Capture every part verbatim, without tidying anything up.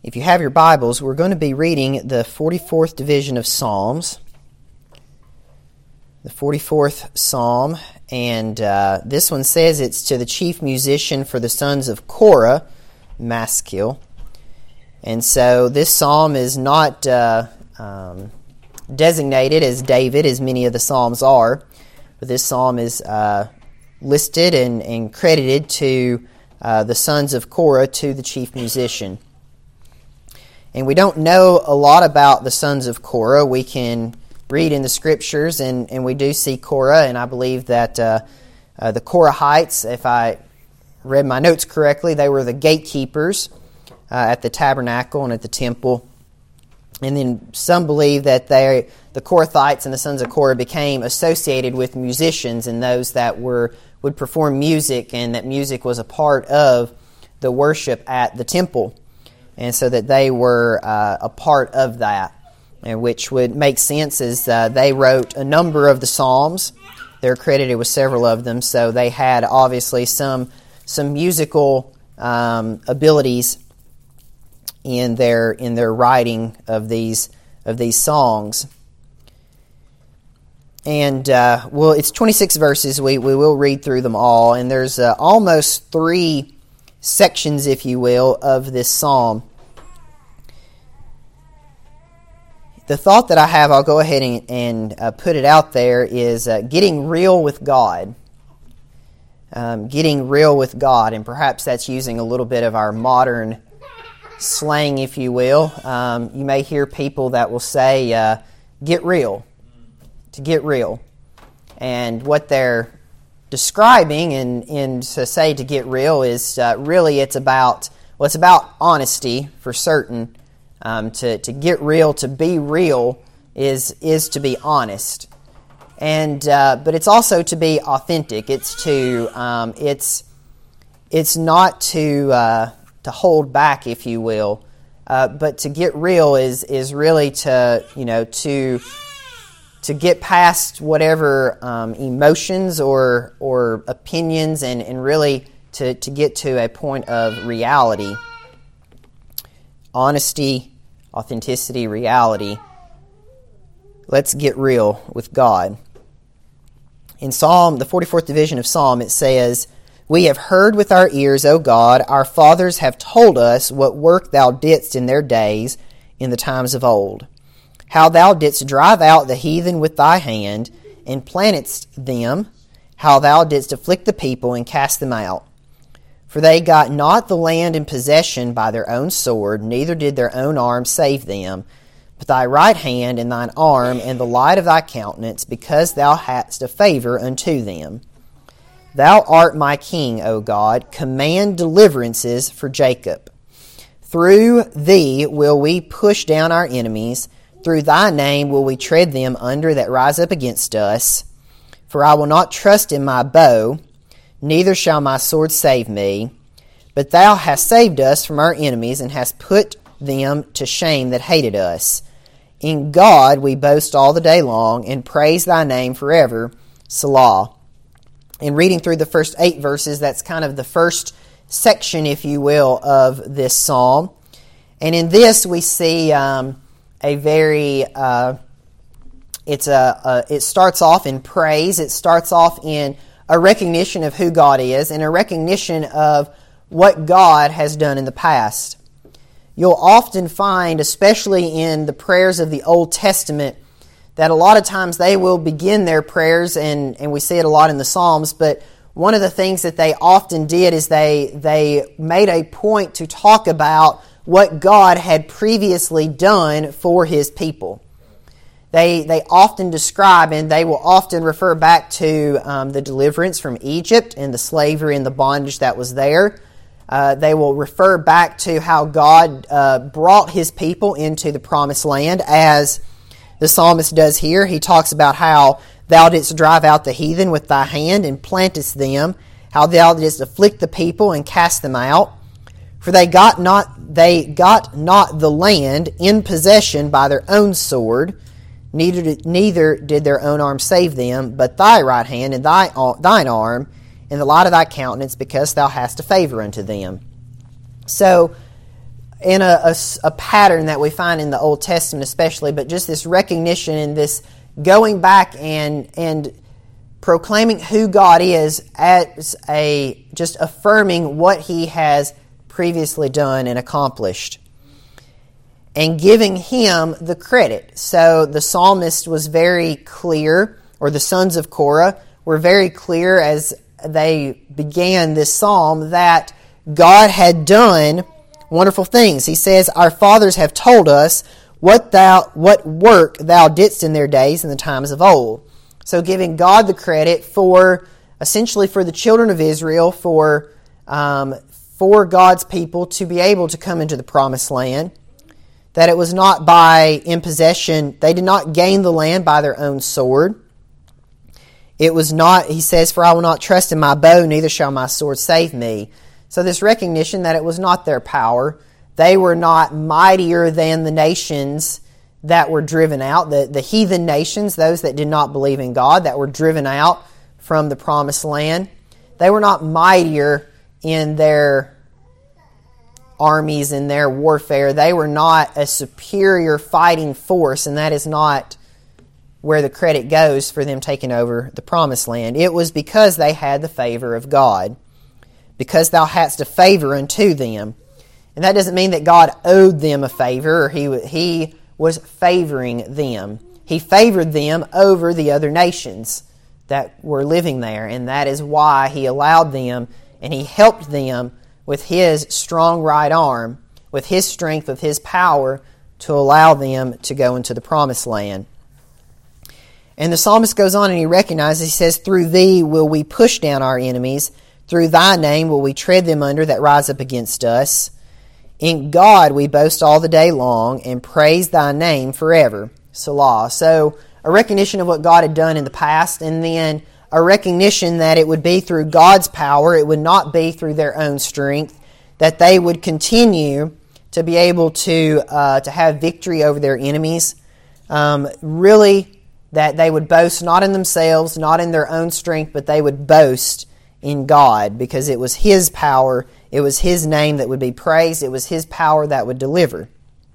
If you have your Bibles, we're going to be reading the forty-fourth division of Psalms, the forty-fourth Psalm, and uh, this one says it's to the chief musician for the sons of Korah, Maskil. And so this psalm is not uh, um, designated as David, as many of the psalms are, but this psalm is uh, listed and, and credited to uh, the sons of Korah, to the chief musician. And we don't know a lot about the sons of Korah. We can read in the Scriptures, and, and we do see Korah, and I believe that uh, uh, the Korahites, if I read my notes correctly, they were the gatekeepers uh, at the tabernacle and at the temple. And then some believe that they, the Korathites and the sons of Korah became associated with musicians and those that were would perform music, and that music was a part of the worship at the temple. And so that they were uh, a part of that, and which would make sense as uh, they wrote a number of the Psalms. They're credited with several of them, so they had obviously some some musical um, abilities in their in their writing of these of these songs. And uh, well, it's twenty-six verses. We we will read through them all, and there's uh, almost three sections, if you will, of this psalm. The thought that I have, I'll go ahead and, and uh, put it out there, is uh, getting real with God. Um, getting real with God, and perhaps that's using a little bit of our modern slang, if you will. Um, you may hear people that will say, uh, get real, to get real. And what they're describing in, in to say to get real is uh, really it's about, well, it's about honesty for certain. Um, to, to get real, to be real, is is to be honest, and uh, but it's also to be authentic. It's to um, it's it's not to uh, to hold back, if you will, uh, but to get real is is really to you know to to get past whatever um, emotions or or opinions, and, and really to, to get to a point of reality, honesty, authenticity, reality. Let's get real with God. In Psalm, the forty-fourth division of Psalm, it says, "We have heard with our ears, O God, our fathers have told us what work thou didst in their days, in the times of old. How thou didst drive out the heathen with thy hand, and plantedst them, how thou didst afflict the people, and cast them out. For they got not the land in possession by their own sword, neither did their own arm save them, but thy right hand and thine arm and the light of thy countenance, because thou hadst a favor unto them. Thou art my king, O God, command deliverances for Jacob. Through thee will we push down our enemies, through thy name will we tread them under that rise up against us. For I will not trust in my bow, neither shall my sword save me. But thou hast saved us from our enemies, and hast put them to shame that hated us. In God we boast all the day long, and praise thy name forever. Selah." In reading through the first eight verses, that's kind of the first section, if you will, of this psalm. And in this we see um, a very... Uh, it's a, a. It starts off in praise. It starts off in a recognition of who God is, and a recognition of what God has done in the past. You'll often find, especially in the prayers of the Old Testament, that a lot of times they will begin their prayers, and, and we see it a lot in the Psalms, but one of the things that they often did is they, they made a point to talk about what God had previously done for His people. They they often describe, and they will often refer back to um, the deliverance from Egypt and the slavery and the bondage that was there. Uh, they will refer back to how God uh, brought His people into the promised land, as the psalmist does here. He talks about how thou didst drive out the heathen with thy hand and plantest them, how thou didst afflict the people and cast them out. For they got not they got not the land in possession by their own sword, Neither did, neither did their own arm save them, but thy right hand and thy, thine arm and the light of thy countenance, because thou hast a favor unto them. So in a, a, a pattern that we find in the Old Testament especially, but just this recognition and this going back and and proclaiming who God is as a, just affirming what He has previously done and accomplished, and giving Him the credit. So the psalmist was very clear, or the sons of Korah were very clear as they began this psalm, that God had done wonderful things. He says, "Our fathers have told us what thou what work thou didst in their days in the times of old." So giving God the credit for, essentially for the children of Israel, for um, for God's people to be able to come into the promised land. That it was not by impossession. They did not gain the land by their own sword. It was not, he says, "For I will not trust in my bow, neither shall my sword save me." So this recognition that it was not their power. They were not mightier than the nations that were driven out, the, the heathen nations, those that did not believe in God, that were driven out from the promised land. They were not mightier in their armies, in their warfare. They were not a superior fighting force, and that is not where the credit goes for them taking over the promised land. It was because they had the favor of God, because thou hadst a favor unto them. And that doesn't mean that God owed them a favor, or he he was favoring them. He favored them over the other nations that were living there, and that is why He allowed them, and He helped them with His strong right arm, with His strength, with His power, to allow them to go into the promised land. And the psalmist goes on and he recognizes, he says, "Through Thee will we push down our enemies, through Thy name will we tread them under that rise up against us. In God we boast all the day long, and praise Thy name forever." Selah. So a recognition of what God had done in the past, and then a recognition that it would be through God's power, it would not be through their own strength, that they would continue to be able to uh, to have victory over their enemies. Um, really, that they would boast not in themselves, not in their own strength, but they would boast in God, because it was His power, it was His name that would be praised, it was His power that would deliver.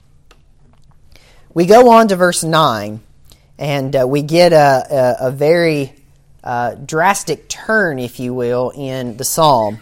We go on to verse nine, and uh, we get a, a, a very uh, drastic turn, if you will, in the psalm.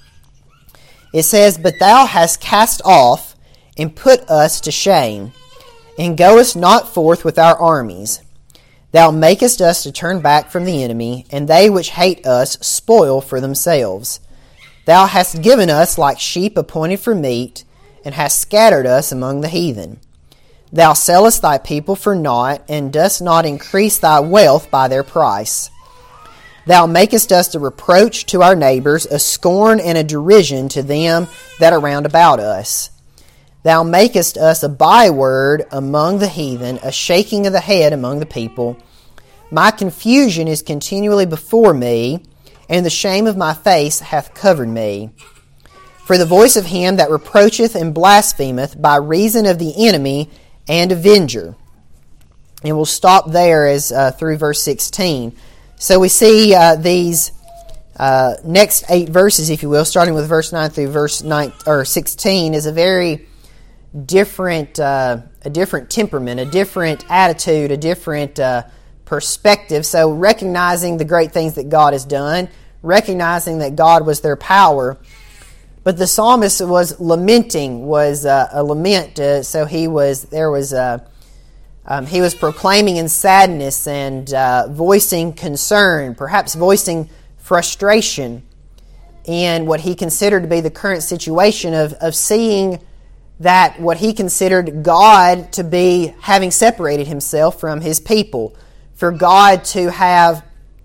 It says, "But thou hast cast off and put us to shame, and goest not forth with our armies. Thou makest us to turn back from the enemy, and they which hate us spoil for themselves. Thou hast given us like sheep appointed for meat, and hast scattered us among the heathen. Thou sellest Thy people for naught, and dost not increase Thy wealth by their price. Thou makest us a reproach to our neighbors, a scorn and a derision to them that are round about us. Thou makest us a byword among the heathen, a shaking of the head among the people. My confusion is continually before me, and the shame of my face hath covered me. For the voice of him that reproacheth and blasphemeth by reason of the enemy and avenger." And we'll stop there as uh, through verse sixteen. So we see uh, these uh, next eight verses, if you will, starting with verse nine through verse nine or sixteen, is a very different, uh, a different temperament, a different attitude, a different uh, perspective. So recognizing the great things that God has done, recognizing that God was their power, but the psalmist was lamenting, was uh, a lament. Uh, so he was there was uh, um, he was proclaiming in sadness and uh, voicing concern, perhaps voicing frustration in what he considered to be the current situation of of seeing that what he considered God to be having separated Himself from His people, for God to have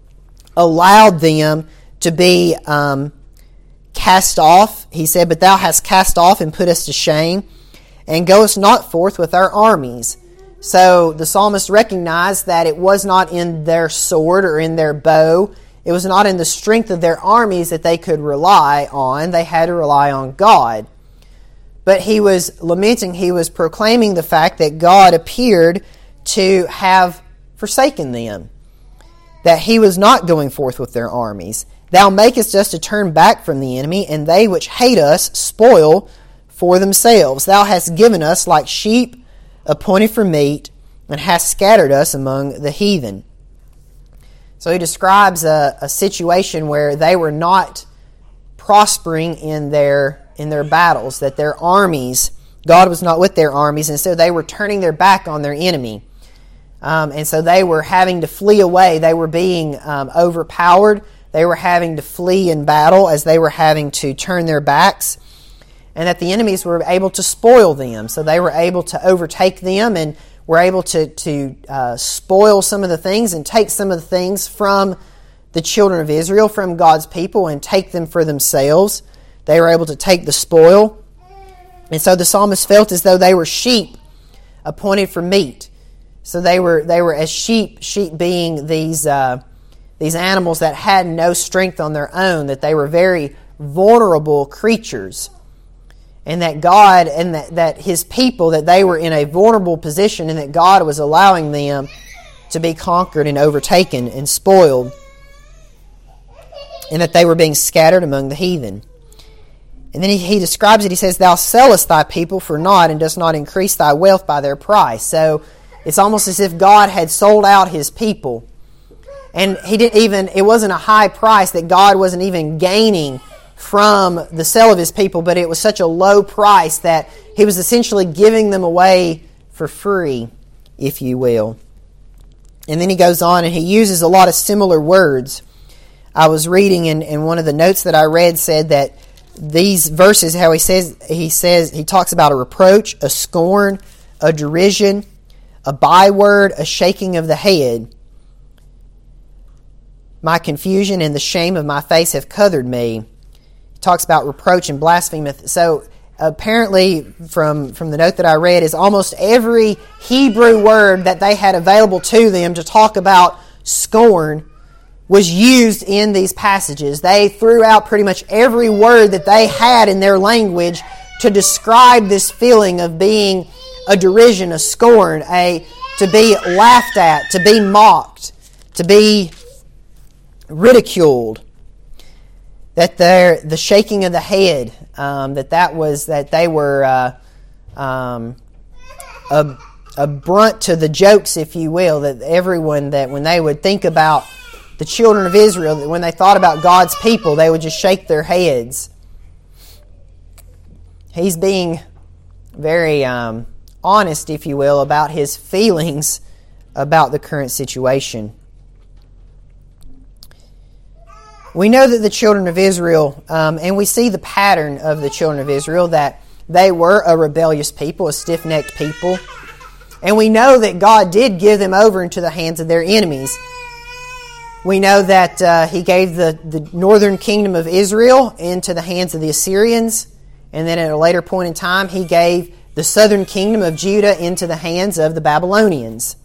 allowed them to be um, cast off. He said, "But thou hast cast off and put us to shame, and goest not forth with our armies." So the psalmist recognized that it was not in their sword or in their bow, it was not in the strength of their armies that they could rely on. They had to rely on God. But he was lamenting, he was proclaiming the fact that God appeared to have forsaken them, that He was not going forth with their armies. "Thou makest us to turn back from the enemy, and they which hate us spoil for themselves. Thou hast given us like sheep appointed for meat, and hast scattered us among the heathen. So he describes a, a situation where they were not prospering in their in their battles, that their armies, God was not with their armies, and so they were turning their back on their enemy. Um, and so they were having to flee away. They were being um, overpowered. They were having to flee in battle as they were having to turn their backs. And that the enemies were able to spoil them. So they were able to overtake them and were able to, to uh, spoil some of the things and take some of the things from the children of Israel, from God's people, and take them for themselves. They were able to take the spoil. And so the psalmist felt as though they were sheep appointed for meat. So they were they were as sheep, sheep being these uh, these animals that had no strength on their own, that they were very vulnerable creatures. And that God and that, that His people, that they were in a vulnerable position, and that God was allowing them to be conquered and overtaken and spoiled, and that they were being scattered among the heathen. And then he, he describes it, he says, Thou sellest thy people for naught, and dost not increase thy wealth by their price. So it's almost as if God had sold out His people. And He didn't even, it wasn't a high price, that God wasn't even gaining from the sale of His people, but it was such a low price that He was essentially giving them away for free, if you will. And then he goes on and he uses a lot of similar words. I was reading, and, and one of the notes that I read said that these verses, how he says, he says, he talks about a reproach, a scorn, a derision, a byword, a shaking of the head. My confusion and the shame of my face have covered me. Talks about reproach and blasphemy. So apparently, from, from the note that I read, is almost every Hebrew word that they had available to them to talk about scorn was used in these passages. They threw out pretty much every word that they had in their language to describe this feeling of being a derision, a scorn, a to be laughed at, to be mocked, to be ridiculed. That their the shaking of the head, um, that that was that they were uh, um, a a brunt to the jokes, if you will. That everyone, that when they would think about the children of Israel, that when they thought about God's people, they would just shake their heads. He's being very um, honest, if you will, about his feelings about the current situation. We know that the children of Israel, um, and we see the pattern of the children of Israel, that they were a rebellious people, a stiff-necked people. And we know that God did give them over into the hands of their enemies. We know that uh, He gave the, the northern kingdom of Israel into the hands of the Assyrians. And then at a later point in time, He gave the southern kingdom of Judah into the hands of the Babylonians.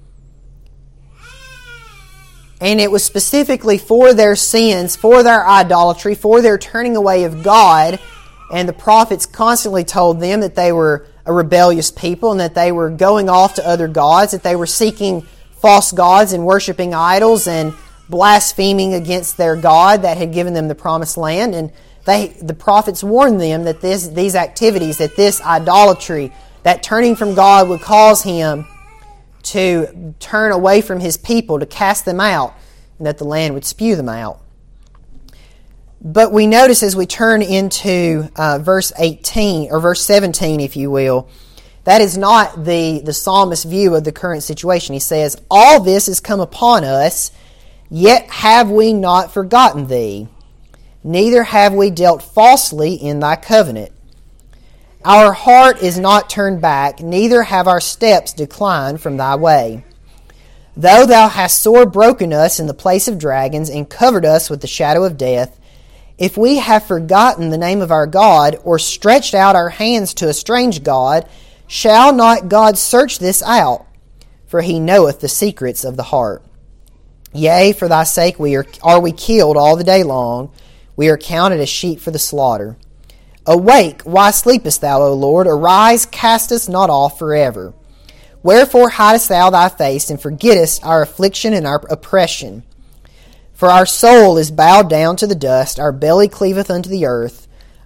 And it was specifically for their sins, for their idolatry, for their turning away of God. And the prophets constantly told them that they were a rebellious people and that they were going off to other gods, that they were seeking false gods and worshiping idols and blaspheming against their God that had given them the promised land. And they, the prophets warned them that this, these activities, that this idolatry, that turning from God would cause Him to turn away from His people, to cast them out, and that the land would spew them out. But we notice as we turn into uh, verse eighteen, or verse seventeen, if you will, that is not the, the psalmist's view of the current situation. He says, All this has come upon us, yet have we not forgotten Thee, neither have we dealt falsely in Thy covenant. Our heart is not turned back, neither have our steps declined from Thy way. Though Thou hast sore broken us in the place of dragons, and covered us with the shadow of death, if we have forgotten the name of our God, or stretched out our hands to a strange God, shall not God search this out? For He knoweth the secrets of the heart. Yea, for Thy sake we are, are we killed all the day long. We are counted as sheep for the slaughter. Awake, why sleepest thou, O Lord? Arise, cast us not off forever. Wherefore hidest thou thy face, and forgettest our affliction and our oppression? For our soul is bowed down to the dust, our belly cleaveth unto the earth.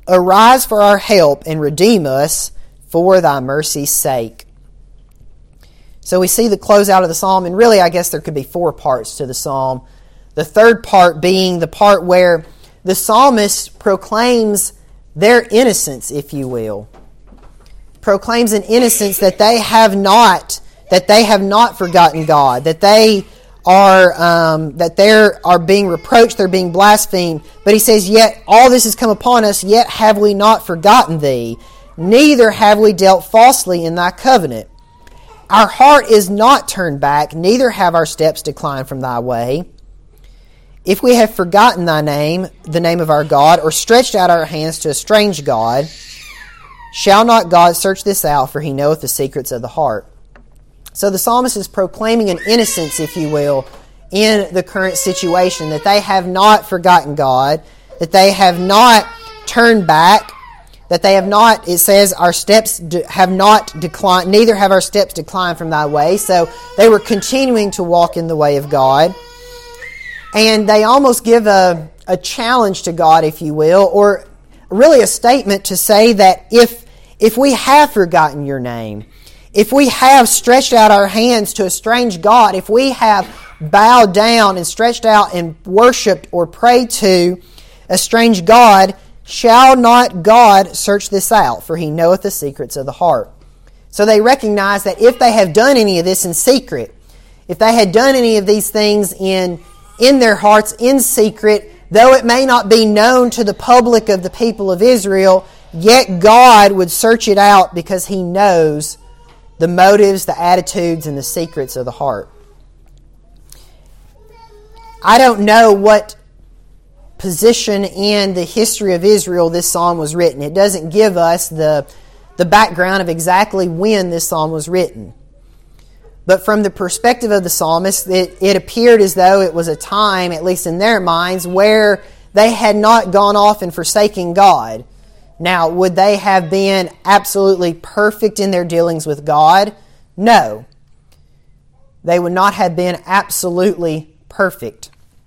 Arise for our help and redeem us for thy mercy's sake. So we see the closeout of the psalm, and really I guess there could be four parts to the psalm. The third part being the part where the psalmist proclaims their innocence, if you will. Proclaims an innocence that they have not, that they have not forgotten God, that they are um, that they are being reproached, they're being blasphemed. But he says, yet all this has come upon us, yet have we not forgotten thee, neither have we dealt falsely in thy covenant. Our heart is not turned back, neither have our steps declined from thy way. If we have forgotten thy name, the name of our God, or stretched out our hands to a strange God, shall not God search this out, for he knoweth the secrets of the heart. So the psalmist is proclaiming an innocence, if you will, in the current situation, that they have not forgotten God, that they have not turned back, that they have not, it says, our steps have not declined, neither have our steps declined from thy way. So they were continuing to walk in the way of God. And they almost give a, a challenge to God, if you will, or really a statement to say that if if we have forgotten your name, if we have stretched out our hands to a strange God, if we have bowed down and stretched out and worshipped or prayed to a strange God, shall not God search this out, for he knoweth the secrets of the heart. So they recognize that if they have done any of this in secret, if they had done any of these things in in their hearts in secret, though it may not be known to the public of the people of Israel, yet God would search it out because he knows the motives, the attitudes, and the secrets of the heart. I don't know what position in the history of Israel this psalm was written. It doesn't give us the, the background of exactly when this psalm was written. But from the perspective of the psalmist, it, it appeared as though it was a time, at least in their minds, where they had not gone off and forsaken God. Now, would they have been absolutely perfect in their dealings with God? No. They would not have been absolutely perfect.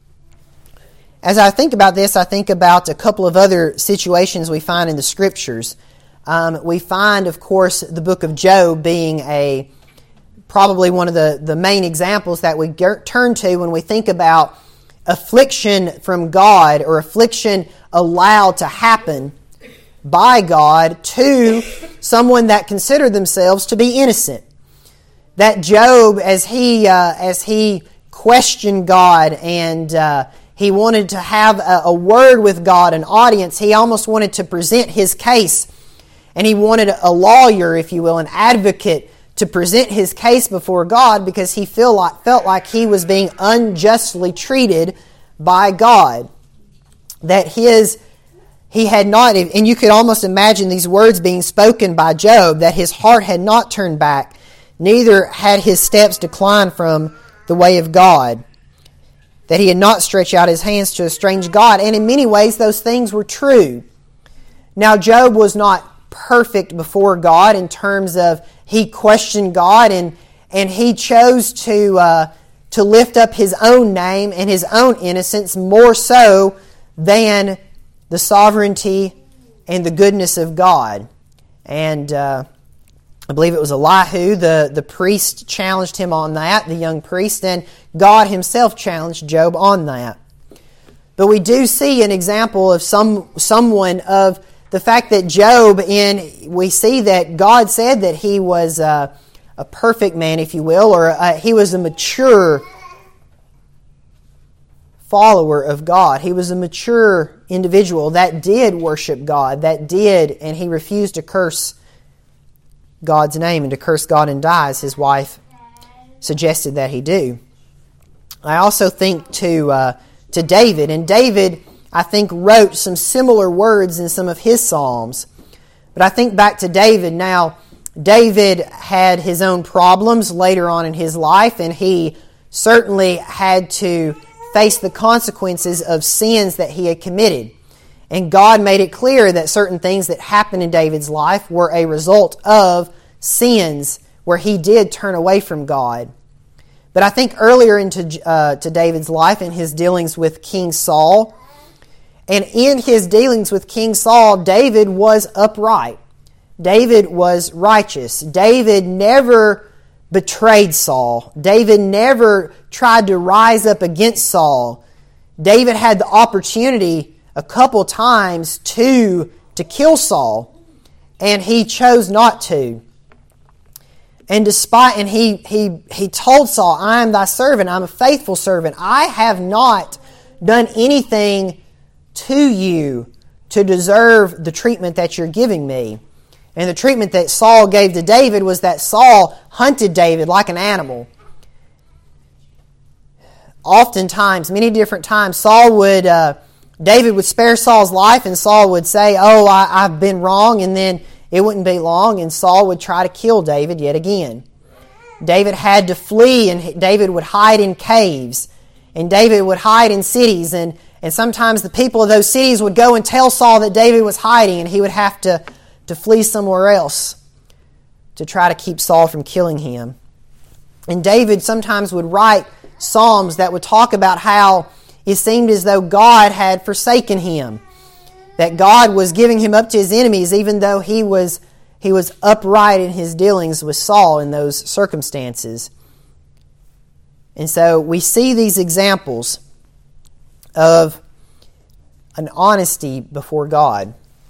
As I think about this, I think about a couple of other situations we find in the Scriptures. Um, we find, of course, the book of Job being a probably one of the, the main examples that we get, turn to when we think about affliction from God or affliction allowed to happen by God to someone that considered themselves to be innocent. That Job, as he uh, as he questioned God and uh, he wanted to have a, a word with God, an audience, he almost wanted to present his case, and he wanted a lawyer, if you will, an advocate, to present his case before God because he feel like, felt like he was being unjustly treated by God. That his, he had not, and you could almost imagine these words being spoken by Job, that his heart had not turned back, neither had his steps declined from the way of God. That he had not stretched out his hands to a strange God. And in many ways, those things were true. Now, Job was not perfect before God in terms of he questioned God and and he chose to uh, to lift up his own name and his own innocence more so than the sovereignty and the goodness of God. And uh, I believe it was Elihu, the, the priest, challenged him on that, the young priest, and God himself challenged Job on that. But we do see an example of some someone of the fact that Job, in we see that God said that he was uh, a perfect man, if you will, or uh, he was a mature follower of God. He was a mature individual that did worship God, that did, and he refused to curse God's name and to curse God and die, as his wife suggested that he do. I also think to uh, to David, and David, I think, wrote some similar words in some of his psalms. But I think back to David. Now, David had his own problems later on in his life, and he certainly had to face the consequences of sins that he had committed. And God made it clear that certain things that happened in David's life were a result of sins where he did turn away from God. But I think earlier into uh, to David's life, in his dealings with King Saul, And in his dealings with King Saul, David was upright. David was righteous. David never betrayed Saul. David never tried to rise up against Saul. David had the opportunity a couple times to, to kill Saul, and he chose not to. And despite, and he, he, he told Saul, I am thy servant, I'm a faithful servant. I have not done anything to you to deserve the treatment that you're giving me. And the treatment that Saul gave to David was that Saul hunted David like an animal. Oftentimes, many different times, Saul would, uh, David would spare Saul's life, and Saul would say, oh, I, I've been wrong, and then it wouldn't be long, and Saul would try to kill David yet again. David had to flee, and David would hide in caves, and David would hide in cities, and, and sometimes the people of those cities would go and tell Saul that David was hiding, and he would have to, to flee somewhere else to try to keep Saul from killing him. And David sometimes would write psalms that would talk about how it seemed as though God had forsaken him, that God was giving him up to his enemies, even though he was he was upright in his dealings with Saul in those circumstances. And so we see these examples of an honesty before God.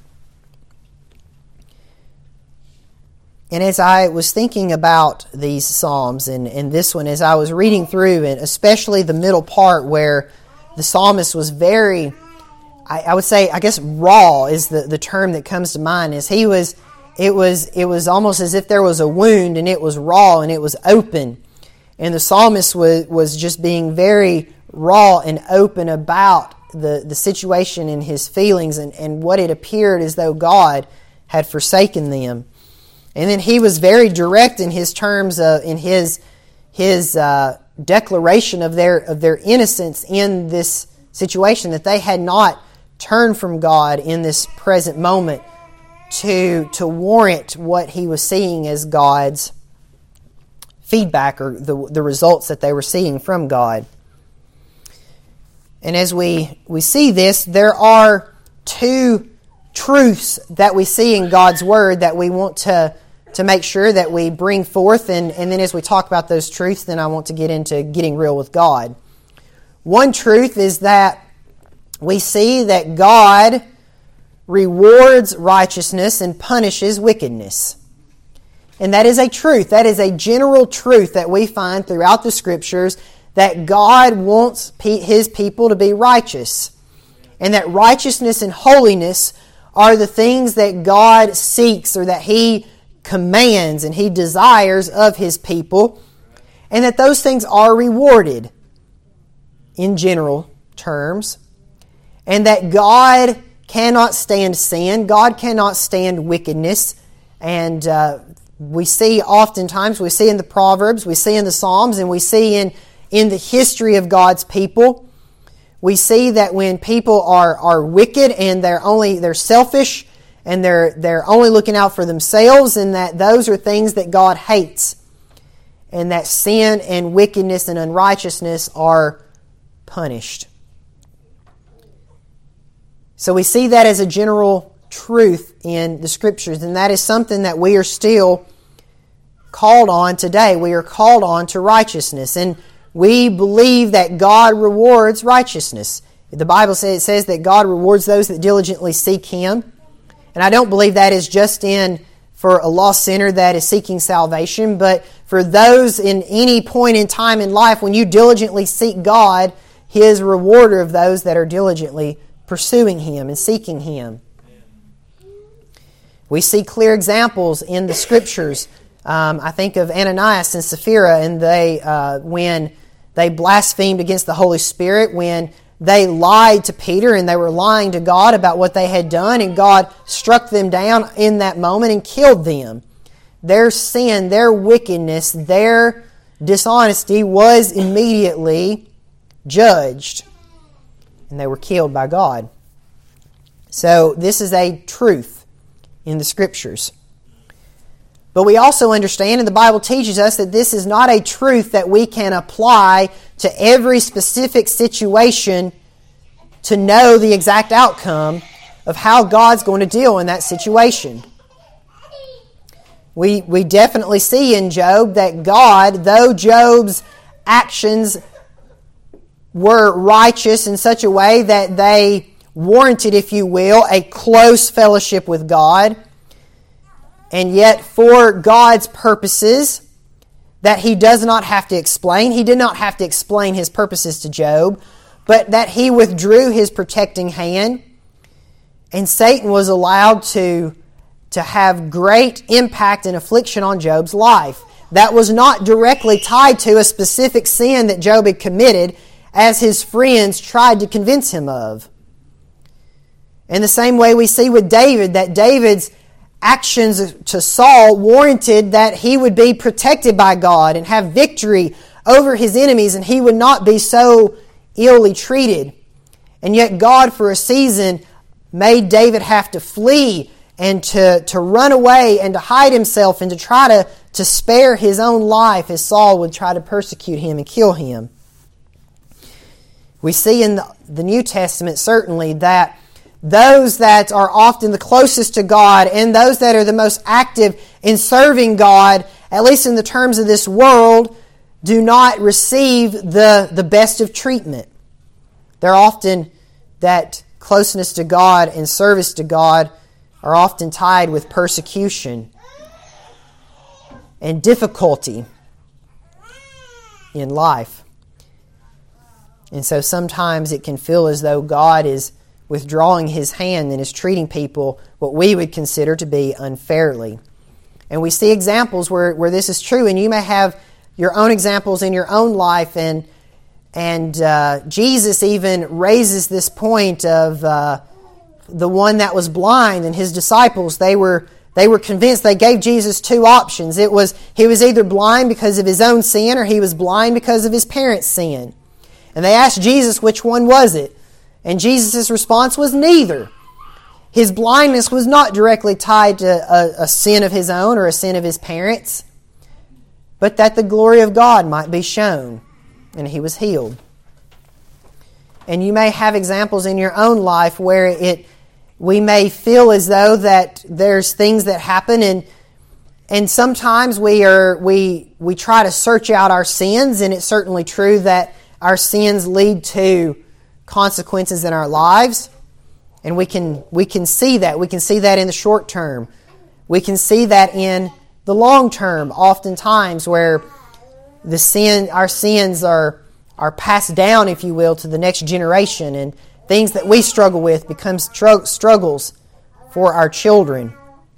And as I was thinking about these Psalms, and, and this one, as I was reading through, and especially the middle part where the psalmist was very, I, I would say, I guess raw is the, the term that comes to mind, is he was, it was, it was almost as if there was a wound, and it was raw, and it was open. And the psalmist was, was just being very raw and open about the, the situation and his feelings, and, and what it appeared as though God had forsaken them. And then he was very direct in his terms, of, in his his uh, declaration of their of their innocence in this situation, that they had not turned from God in this present moment to to warrant what he was seeing as God's feedback, or the the results that they were seeing from God. And as we we see this, there are two truths that we see in God's Word that we want to to make sure that we bring forth, and, and then as we talk about those truths, then I want to get into getting real with God. One truth is that we see that God rewards righteousness and punishes wickedness. And that is a truth. That is a general truth that we find throughout the Scriptures, that God wants His people to be righteous, and that righteousness and holiness are the things that God seeks, or that He commands and He desires of His people, and that those things are rewarded in general terms, and that God cannot stand sin, God cannot stand wickedness. And uh, we see oftentimes, we see in the Proverbs, we see in the Psalms, and we see in, in the history of God's people, we see that when people are, are wicked and they're only they're selfish, and they're they're only looking out for themselves, and that those are things that God hates, and that sin and wickedness and unrighteousness are punished. So we see that as a general truth in the Scriptures, and that is something that we are still called on today. We are called on to righteousness, and we believe that God rewards righteousness. The Bible says, it says that God rewards those that diligently seek Him. And I don't believe that is just in for a lost sinner that is seeking salvation, but for those in any point in time in life, when you diligently seek God, He is a rewarder of those that are diligently pursuing Him and seeking Him. We see clear examples in the Scriptures. Um, I think of Ananias and Sapphira, and they uh, when they blasphemed against the Holy Spirit, when they lied to Peter, and they were lying to God about what they had done, and God struck them down in that moment and killed them. Their sin, their wickedness, their dishonesty was immediately judged, and they were killed by God. So this is a truth in the Scriptures. But we also understand, and the Bible teaches us, that this is not a truth that we can apply to every specific situation to know the exact outcome of how God's going to deal in that situation. We, we definitely see in Job that God, though Job's actions were righteous in such a way that they warranted, if you will, a close fellowship with God, and yet for God's purposes that He does not have to explain. He did not have to explain His purposes to Job, but that He withdrew His protecting hand, and Satan was allowed to, to have great impact and affliction on Job's life. That was not directly tied to a specific sin that Job had committed, as his friends tried to convince him of. In the same way we see with David, that David's actions to Saul warranted that he would be protected by God and have victory over his enemies, and he would not be so illy treated. And yet God, for a season, made David have to flee and to, to run away and to hide himself and to try to, to spare his own life as Saul would try to persecute him and kill him. We see in the, the New Testament certainly that those that are often the closest to God and those that are the most active in serving God, at least in the terms of this world, do not receive the, the best of treatment. They're often, that closeness to God and service to God are often tied with persecution and difficulty in life. And so sometimes it can feel as though God is withdrawing His hand and is treating people what we would consider to be unfairly. And we see examples where, where this is true, and you may have your own examples in your own life, and and uh, Jesus even raises this point of uh, the one that was blind and His disciples. They were they were convinced. They gave Jesus two options. It was he was either blind because of his own sin, or he was blind because of his parents' sin. And they asked Jesus which one was it. And Jesus' response was neither. His blindness was not directly tied to a, a sin of his own or a sin of his parents, but that the glory of God might be shown. And he was healed. And you may have examples in your own life where it we may feel as though that there's things that happen, and and sometimes we are we we try to search out our sins, and it's certainly true that our sins lead to consequences in our lives, and we can we can see that. We can see that in the short term. We can see that in the long term, oftentimes, where the sin, our sins are are passed down, if you will, to the next generation, and things that we struggle with become str- struggles for our children.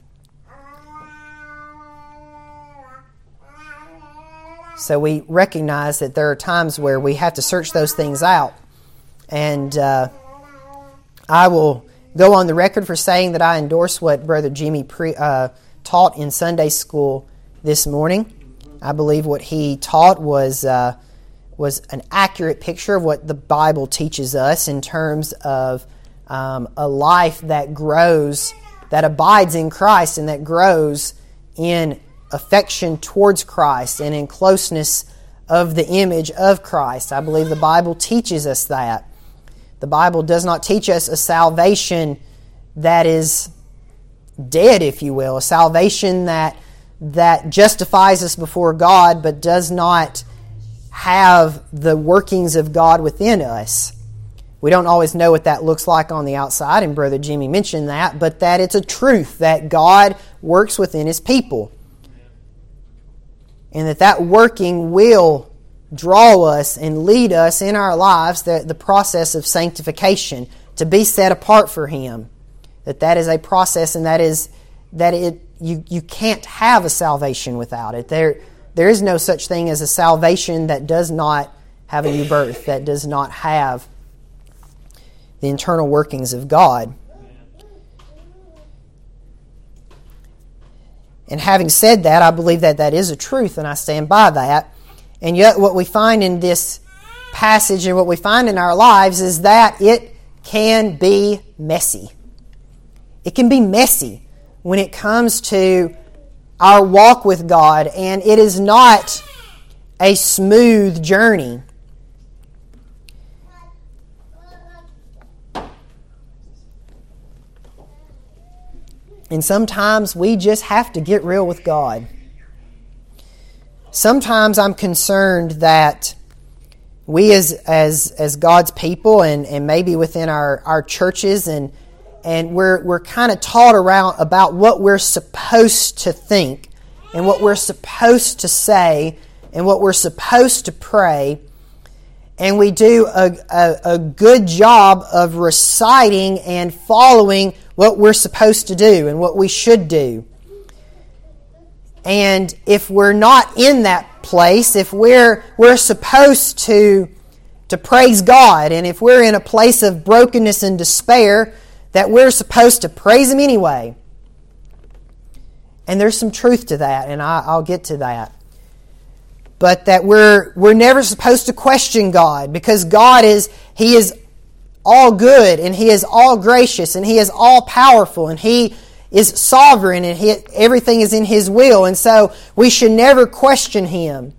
So we recognize that there are times where we have to search those things out. And uh, I will go on the record for saying that I endorse what Brother Jimmy pre- uh, taught in Sunday school this morning. I believe what he taught was uh, was an accurate picture of what the Bible teaches us in terms of um, a life that grows, that abides in Christ, and that grows in affection towards Christ and in closeness of the image of Christ. I believe the Bible teaches us that. The Bible does not teach us a salvation that is dead, if you will, a salvation that that justifies us before God but does not have the workings of God within us. We don't always know what that looks like on the outside, and Brother Jimmy mentioned that, but that it's a truth that God works within His people. And that that working will draw us and lead us in our lives, the, the process of sanctification, to be set apart for Him. That that is a process, and that is that it you you can't have a salvation without it. There there is no such thing as a salvation that does not have a new birth, that does not have the internal workings of God. And having said that, I believe that that is a truth, and I stand by that. And yet what we find in this passage and what we find in our lives is that it can be messy. It can be messy when it comes to our walk with God, and it is not a smooth journey. And sometimes we just have to get real with God. Sometimes I'm concerned that we as as as God's people and, and maybe within our, our churches and and we're we're kind of taught around about what we're supposed to think and what we're supposed to say and what we're supposed to pray. And we do a, a, a good job of reciting and following what we're supposed to do and what we should do. And if we're not in that place, if we're we're supposed to to praise God, and if we're in a place of brokenness and despair, that we're supposed to praise Him anyway. And there's some truth to that, and I, I'll get to that. But that we're we're never supposed to question God, because God is He is all good, and He is all gracious, and He is all powerful, and He is sovereign, and he, everything is in His will. And so we should never question Him.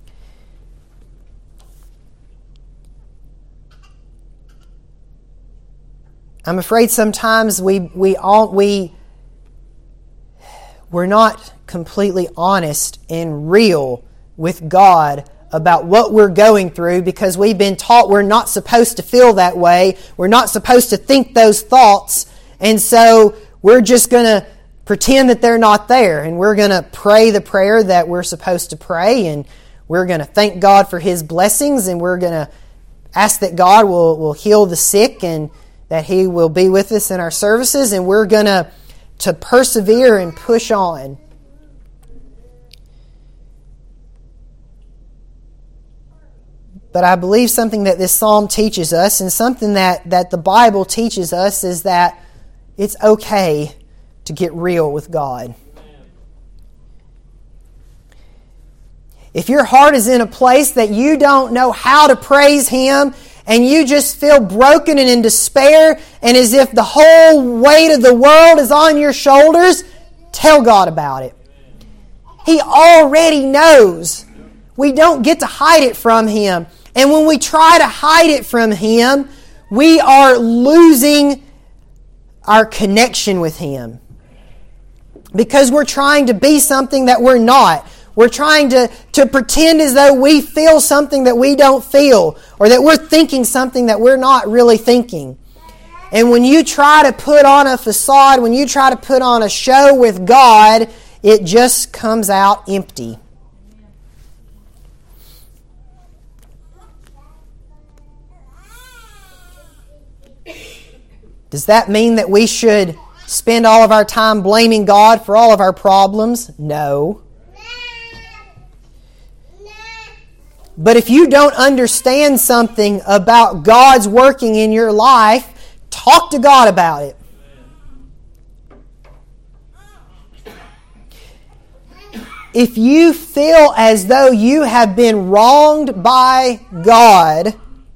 I'm afraid sometimes we we all we we're not completely honest and real with God about what we're going through, because we've been taught we're not supposed to feel that way. We're not supposed to think those thoughts. And so we're just going to pretend that they're not there. And we're going to pray the prayer that we're supposed to pray. And we're going to thank God for His blessings. And we're going to ask that God will, will heal the sick and that He will be with us in our services. And we're going to, to persevere and push on. But I believe something that this psalm teaches us, and something that, that the Bible teaches us, is that it's okay to get real with God. If your heart is in a place that you don't know how to praise Him, and you just feel broken and in despair, and as if the whole weight of the world is on your shoulders, tell God about it. He already knows. We don't get to hide it from Him. And when we try to hide it from Him, we are losing our connection with Him. Because we're trying to be something that we're not. We're trying to, to pretend as though we feel something that we don't feel, or that we're thinking something that we're not really thinking. And when you try to put on a facade, when you try to put on a show with God, it just comes out empty. Does that mean that we should spend all of our time blaming God for all of our problems? No. But if you don't understand something about God's working in your life, talk to God about it. If you feel as though you have been wronged by God,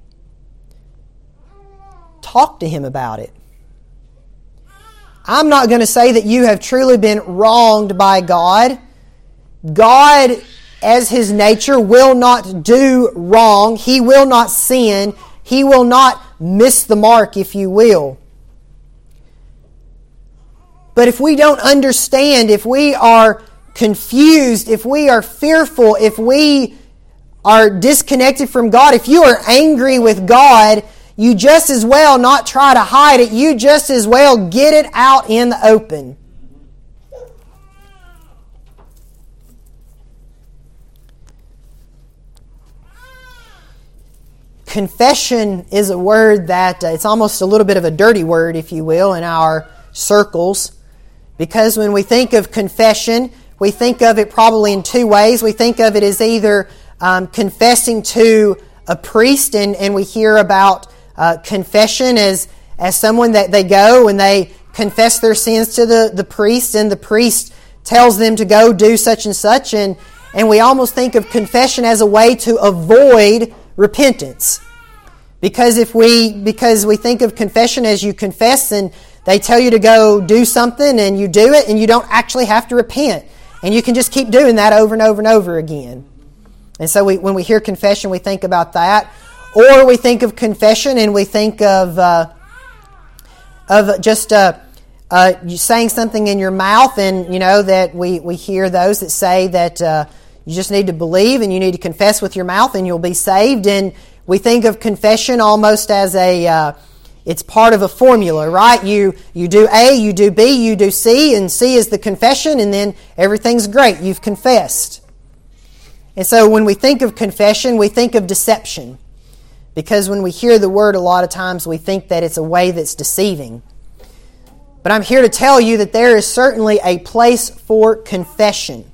talk to Him about it. I'm not going to say that you have truly been wronged by God. God, as His nature, will not do wrong. He will not sin. He will not miss the mark, if you will. But if we don't understand, if we are confused, if we are fearful, if we are disconnected from God, if you are angry with God, you just as well not try to hide it. You just as well get it out in the open. Confession is a word that uh, it's almost a little bit of a dirty word, if you will, in our circles. Because when we think of confession, we think of it probably in two ways. We think of it as either um, confessing to a priest, and, and we hear about uh, confession as, as someone that they go and they confess their sins to the, the priest, and the priest tells them to go do such and such. And, and we almost think of confession as a way to avoid repentance. Because if we because we think of confession as you confess and they tell you to go do something and you do it and you don't actually have to repent. And you can just keep doing that over and over and over again. And so we, when we hear confession, we think about that. Or we think of confession and we think of uh, of just a, uh, you saying something in your mouth, and you know that we, we hear those that say that uh, you just need to believe and you need to confess with your mouth and you'll be saved. And we think of confession almost as a uh, it's part of a formula, right? You you do A, you do B, you do C, and C is the confession, and then everything's great. You've confessed. And so when we think of confession, we think of deception. Because when we hear the word, a lot of times we think that it's a way that's deceiving. But I'm here to tell you that there is certainly a place for confession.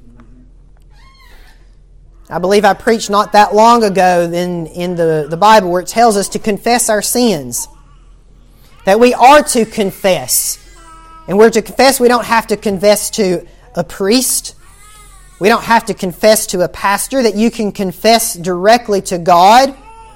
I believe I preached not that long ago in, in the, the Bible where it tells us to confess our sins. That we are to confess. And we're to confess, we don't have to confess to a priest. We don't have to confess to a pastor. That you can confess directly to God.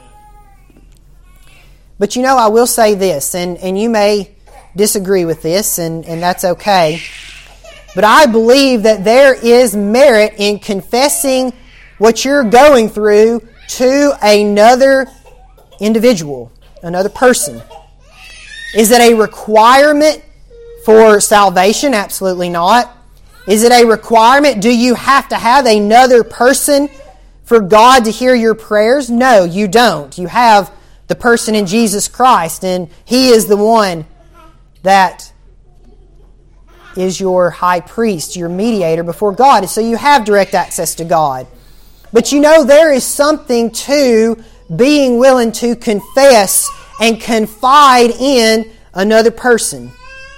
But you know, I will say this, and, and you may disagree with this, and, and that's okay. But I believe that there is merit in confessing what you're going through to another individual, another person. Is it a requirement for salvation? Absolutely not. Is it a requirement? Do you have to have another person for God to hear your prayers? No, you don't. You have the person in Jesus Christ, and He is the one that is your high priest, your mediator before God. So you have direct access to God. But you know, there is something to being willing to confess and confide in another person.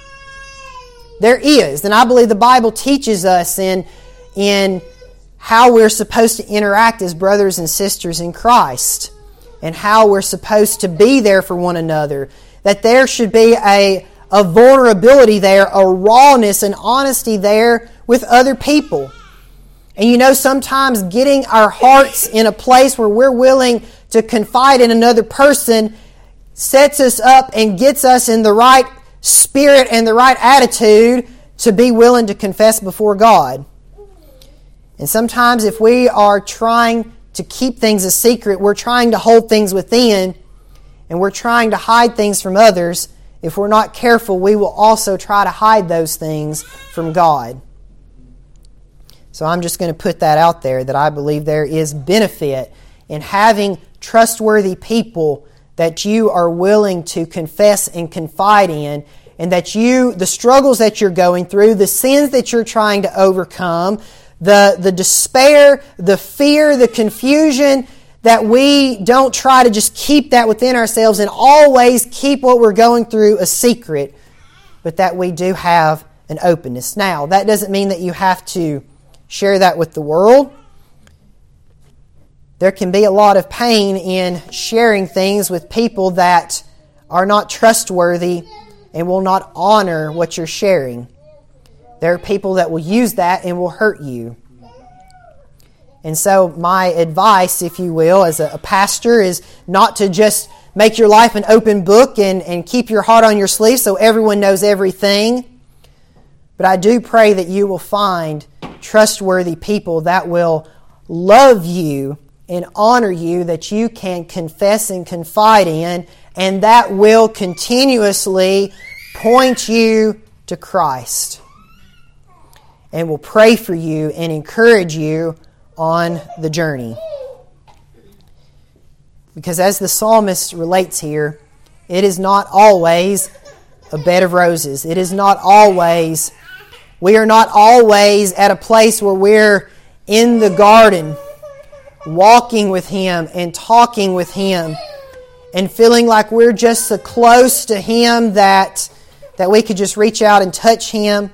There is. And I believe the Bible teaches us in, in how we're supposed to interact as brothers and sisters in Christ. And how we're supposed to be there for one another. That there should be a A vulnerability there, a rawness and honesty there with other people. And you know, sometimes getting our hearts in a place where we're willing to confide in another person sets us up and gets us in the right spirit and the right attitude to be willing to confess before God. And sometimes if we are trying to keep things a secret, we're trying to hold things within, and we're trying to hide things from others. If we're not careful, we will also try to hide those things from God. So I'm just going to put that out there, that I believe there is benefit in having trustworthy people that you are willing to confess and confide in, and that you, the struggles that you're going through, the sins that you're trying to overcome, the, the despair, the fear, the confusion, that we don't try to just keep that within ourselves and always keep what we're going through a secret, but that we do have an openness. Now, that doesn't mean that you have to share that with the world. There can be a lot of pain in sharing things with people that are not trustworthy and will not honor what you're sharing. There are people that will use that and will hurt you. And so my advice, if you will, as a pastor is not to just make your life an open book and, and keep your heart on your sleeve so everyone knows everything. But I do pray that you will find trustworthy people that will love you and honor you, that you can confess and confide in, and that will continuously point you to Christ. And will pray for you and encourage you on the journey. Because as the psalmist relates here, it is not always a bed of roses. It is not always, we are not always at a place where we're in the garden, walking with Him and talking with Him and feeling like we're just so close to Him that, that we could just reach out and touch Him.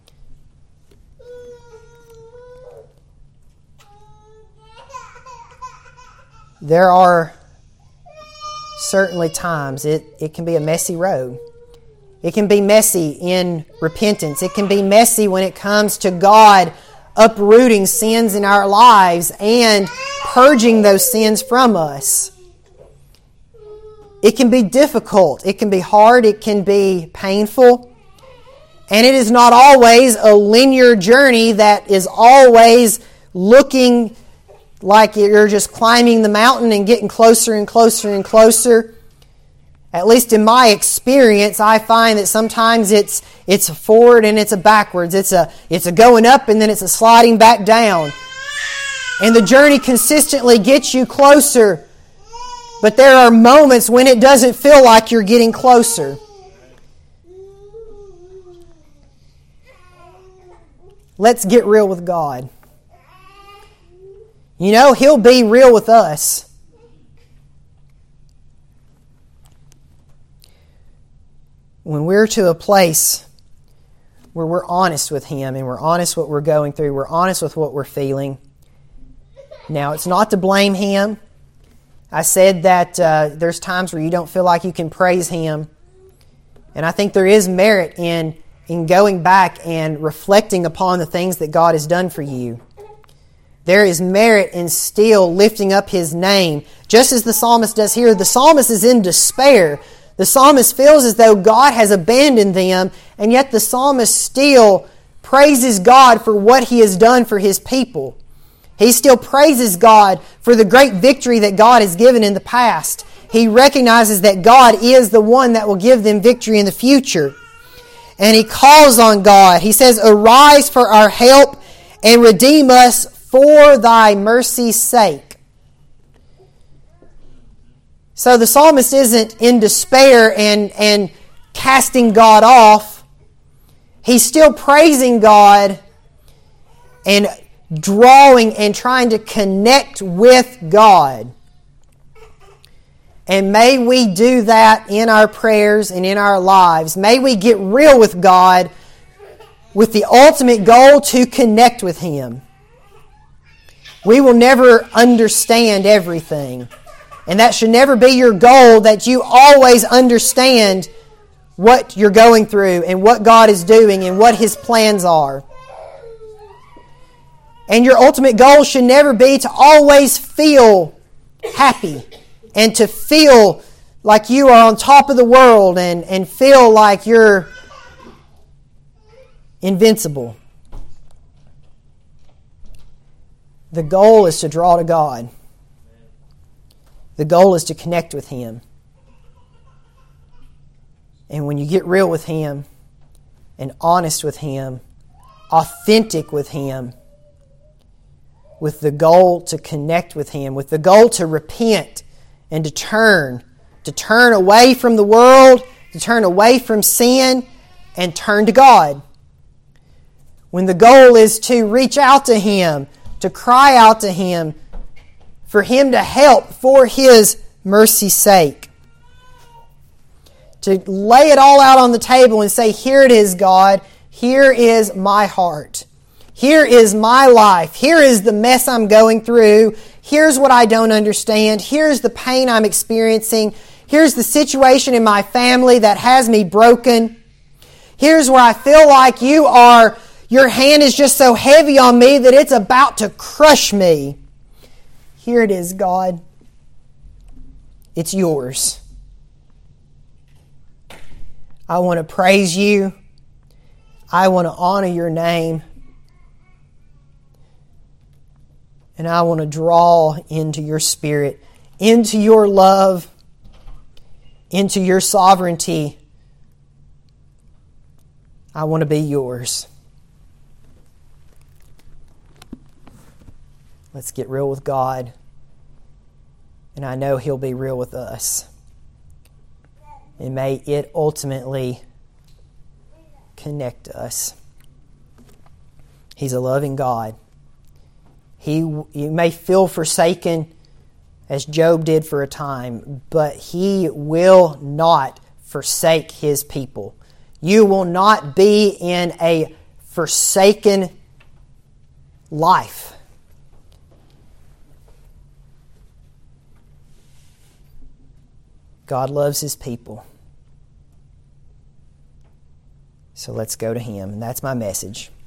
There are certainly times it, it can be a messy road. It can be messy in repentance. It can be messy when it comes to God uprooting sins in our lives and purging those sins from us. It can be difficult. It can be hard. It can be painful. And it is not always a linear journey that is always looking like you're just climbing the mountain and getting closer and closer and closer. At least in my experience, I find that sometimes it's it's a forward and it's a backwards. It's a it's a going up and then it's a sliding back down. And the journey consistently gets you closer. But there are moments when it doesn't feel like you're getting closer. Let's get real with God. You know, He'll be real with us. When we're to a place where we're honest with Him and we're honest what we're going through, we're honest with what we're feeling. Now, it's not to blame Him. I said that uh, there's times where you don't feel like you can praise Him. And I think there is merit in, in going back and reflecting upon the things that God has done for you. There is merit in still lifting up His name. Just as the psalmist does here, the psalmist is in despair. The psalmist feels as though God has abandoned them, and yet the psalmist still praises God for what He has done for His people. He still praises God for the great victory that God has given in the past. He recognizes that God is the one that will give them victory in the future. And he calls on God. He says, "Arise for our help and redeem us for thy mercy's sake." So the psalmist isn't in despair and, and casting God off. He's still praising God and drawing and trying to connect with God. And may we do that in our prayers and in our lives. May we get real with God with the ultimate goal to connect with Him. We will never understand everything. And that should never be your goal, that you always understand what you're going through and what God is doing and what His plans are. And your ultimate goal should never be to always feel happy and to feel like you are on top of the world and, and feel like you're invincible. The goal is to draw to God. The goal is to connect with Him. And when you get real with Him and honest with Him, authentic with Him, with the goal to connect with Him, with the goal to repent and to turn, to turn away from the world, to turn away from sin, and turn to God. When the goal is to reach out to Him, to cry out to Him, for Him to help for His mercy's sake. To lay it all out on the table and say, "Here it is, God. Here is my heart. Here is my life. Here is the mess I'm going through. Here's what I don't understand. Here's the pain I'm experiencing. Here's the situation in my family that has me broken. Here's where I feel like you are, your hand is just so heavy on me that it's about to crush me. Here it is, God. It's yours. I want to praise you. I want to honor your name. And I want to draw into your Spirit, into your love, into your sovereignty. I want to be yours. Let's get real with God. And I know He'll be real with us. And may it ultimately connect us. He's a loving God. He, you may feel forsaken, as Job did for a time, but He will not forsake His people. You will not be in a forsaken life. God loves His people. So let's go to Him. And that's my message.